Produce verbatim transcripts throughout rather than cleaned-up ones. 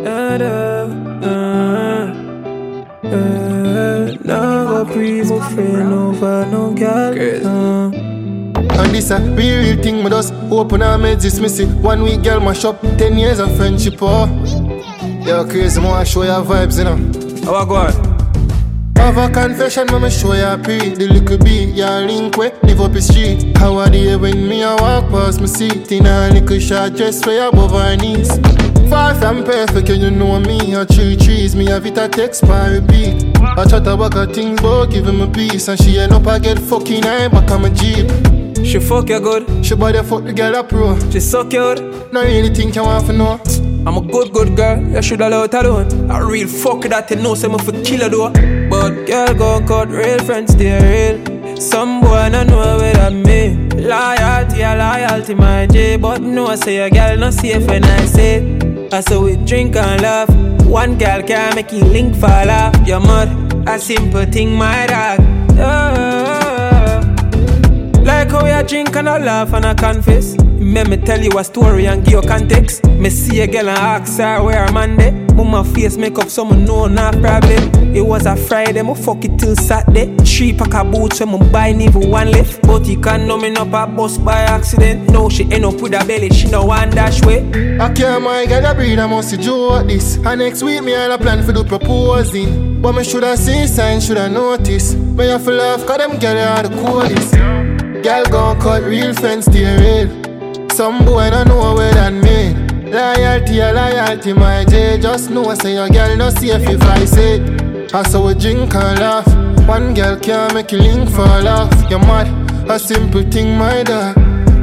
Da, da, uh, uh, never pre my friend over no girl. Uh. And this a real, real thing, me just open our meds, dismiss it. One week girl mash up, ten years of friendship, oh. Yo, crazy, I wanna show you vibes, you know. How I go on? Have a confession, mama show ya pre. The little beat, ya link way, live up the street. How are they when me a walk past my seat in a little short dress way above her knees. Far from perfect, you know me, a tree trees. Me have it a text by repeat. I chat about her things, but give him a piece. And she end up I get fucking high back on my Jeep. She fuck you good. She body fuck the girl a pro. She suck you good. Not really think you want to know. I'm a good, good girl, you shoulda let her alone. A real fuck that you know, say me for kill her though. But girl gon' cut real friends stay real. Some boy no know what I mean. Loyalty, a loyalty, my J. But no say a girl no safe when I say it. I say we drink and laugh. One girl can make you link fall off. You're mad, a simple thing, my dog. Oh. Like how you drink and I laugh and I confess. Let me tell you a story and give you context. Me see a girl and ask her where I'm on day. Mama face make up someone know not problem. It was a Friday, me fuck it till Saturday. Three pack of boots when me buy even one left. But you can't know me up a bus by accident. No, she end up with a belly, she no one dash way. I can't my girl a breed, I must see joke this. And next week me all a plan for the proposing. But me shoulda seen signs, shoulda notice. Me have to laugh cause them girl are the coolest. Girl gon' cut real friends stay real. Some boy no know where that mean. Loyalty a loyalty, my J. Just know say your girl no safe if I say it. I saw we drink and laugh. One girl can't make you link fall off. You're mad, a simple thing, my dog.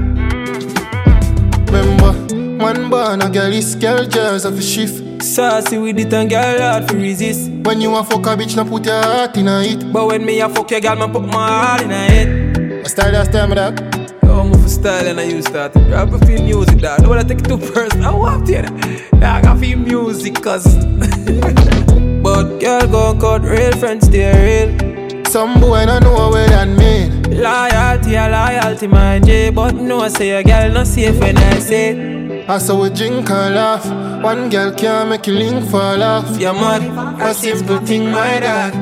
Remember, one born a girl is scared just of a shift. Saucy with it and girl hard to resist. When you a fuck a bitch, no put your heart in a it. But when me a fuck your girl, man put my heart in a head. I start that time, dog. I'm for style and I use that. I feel music, dog. Don't wanna take it too personal. I want to, dog. I feel music, cause. But girl gon' cut real friends, stay real. Some boy no know where that mean. Loyalty, a loyalty, my J. But no say a girl no safe when I say it. I saw we drink and laugh. One girl can't make you link fall off. You're mad, a simple thing, my dog.